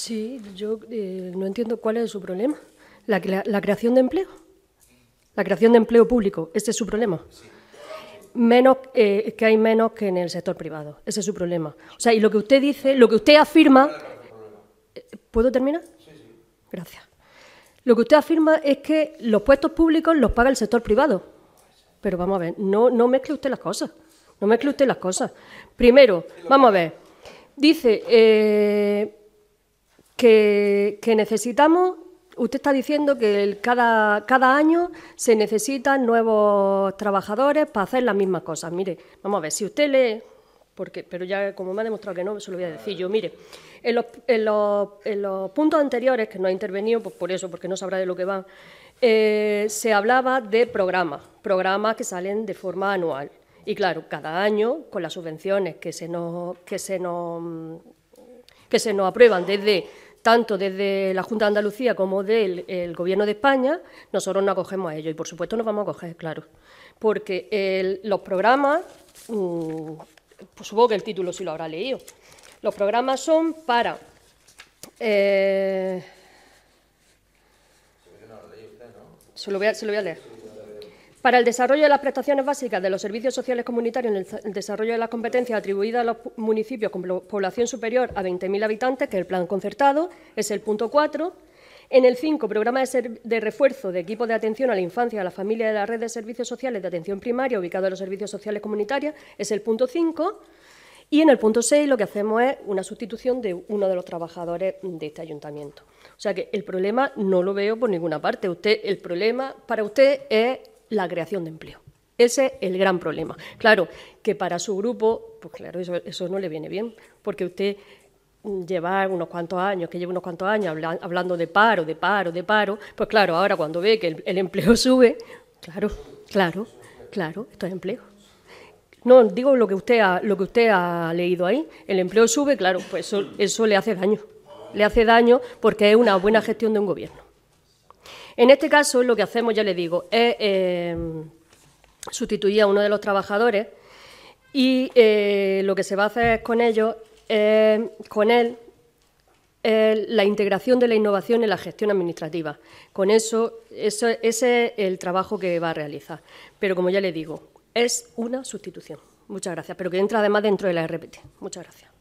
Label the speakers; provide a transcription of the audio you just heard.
Speaker 1: Sí, yo no entiendo cuál es su problema. La creación de empleo. La creación de empleo público, ese es su problema. Menos, que hay menos que en el sector privado, ese es su problema. O sea, y lo que usted dice, lo que usted afirma... ¿Puedo terminar? Sí. Gracias. Lo que usted afirma es que los puestos públicos los paga el sector privado. Pero vamos a ver, no mezcle usted las cosas. No mezcle usted las cosas. Primero, vamos a ver, dice que necesitamos... Usted está diciendo que cada año se necesitan nuevos trabajadores para hacer las mismas cosas. Mire, vamos a ver, si usted lee, pero ya como me ha demostrado que no, se lo voy a decir yo. Mire, en los puntos anteriores, que no ha intervenido, pues por eso, porque no sabrá de lo que va, se hablaba de programas que salen de forma anual. Y claro, cada año, con las subvenciones que se nos aprueban tanto desde la Junta de Andalucía como del Gobierno de España, nosotros nos acogemos a ello. Y, por supuesto, nos vamos a acoger, claro. Porque los programas, pues supongo que el título sí lo habrá leído, los programas son para... Se lo voy a leer. Para el desarrollo de las prestaciones básicas de los servicios sociales comunitarios en el desarrollo de las competencias atribuidas a los municipios con población superior a 20.000 habitantes, que es el plan concertado, es el punto 4. En el 5, programa de refuerzo de equipos de atención a la infancia y a la familia de la red de servicios sociales de atención primaria ubicado en los servicios sociales comunitarios, es el punto 5. Y en el punto 6 lo que hacemos es una sustitución de uno de los trabajadores de este ayuntamiento. O sea que el problema no lo veo por ninguna parte. El problema para usted es la creación de empleo. Ese es el gran problema. Claro, que para su grupo, pues claro, eso no le viene bien, porque usted lleva unos cuantos años hablando de paro, pues claro, ahora cuando ve que el empleo sube, claro, esto es empleo. No, digo lo que usted ha leído ahí, el empleo sube, claro, pues eso le hace daño. Le hace daño porque es una buena gestión de un gobierno. En este caso, lo que hacemos, ya le digo, es sustituir a uno de los trabajadores y lo que se va a hacer con ellos, con él, la integración de la innovación en la gestión administrativa. Con ese es el trabajo que va a realizar. Pero, como ya le digo, es una sustitución. Muchas gracias. Pero que entra además dentro de la RPT. Muchas gracias.